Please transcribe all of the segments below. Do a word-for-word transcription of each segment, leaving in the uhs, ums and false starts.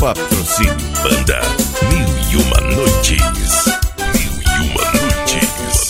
Patrocínio Banda Mil e Uma Noites. Mil e Uma Noites.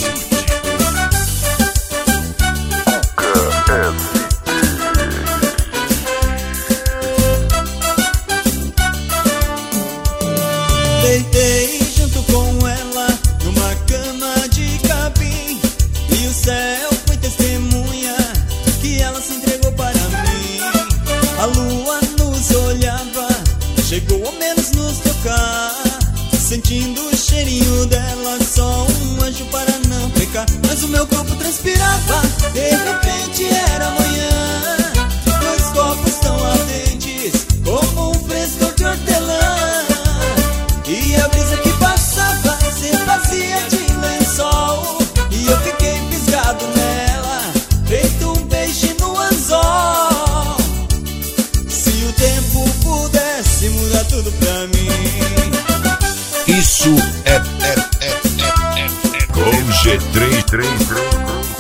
Deitei junto com ela numa cama de capim, e o céu foi testemunha que ela se entregou para mim. A lua nos olhava, chegou ao menos nos tocar, sentindo o cheirinho dela, só um anjo para não pecar. Mas o meu corpo transpirava, de repente era manhã, dois copos tão ardentes como um frescor de hortelã, e a brisa que passava se fazia de lençol, e eu fiquei fisgado nela, feito um peixe no anzol. Se o tempo pudesse mudar tudo pra mim. Isso é, é, é, é, é, é com G três três três.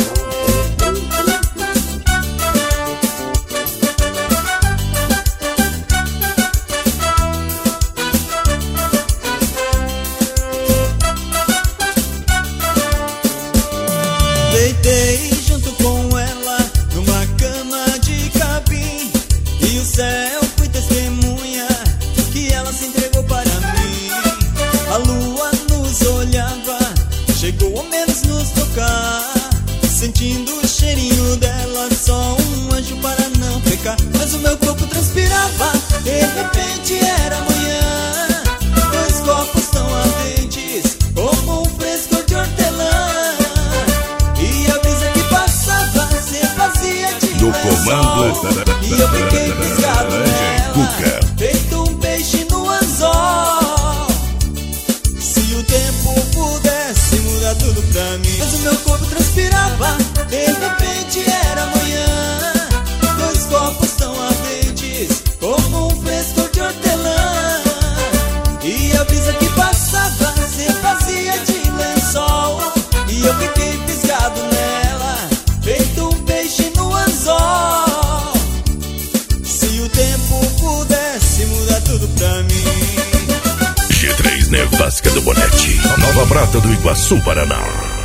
Deitei junto com ela numa cama de capim, e o céu foi testemunha que ela se entregou para mim. A lua nos olhava, chegou ao menos nos tocar, sentindo o cheirinho dela, só um anjo para não pecar. Mas o meu corpo transpirava, de repente era manhã, dois copos tão ardentes como um frescor de hortelã, e a brisa que passava se fazia de Do lençol, comando e eu fiquei fisgado nela, Cuca. feito um peixe no anzol. Se o tempo pudesse mudar tudo pra mim. Mas o meu corpo transpirava, de repente era manhã, dois copos tão ardentes como um frescor de hortelã, e a brisa que passava se fazia de lençol, e eu fiquei fisgado nela, feito um peixe no anzol. Se o tempo pudesse mudar tudo pra mim. G três Nevasca do Bonete, Nova Prata do Iguaçu, Paraná.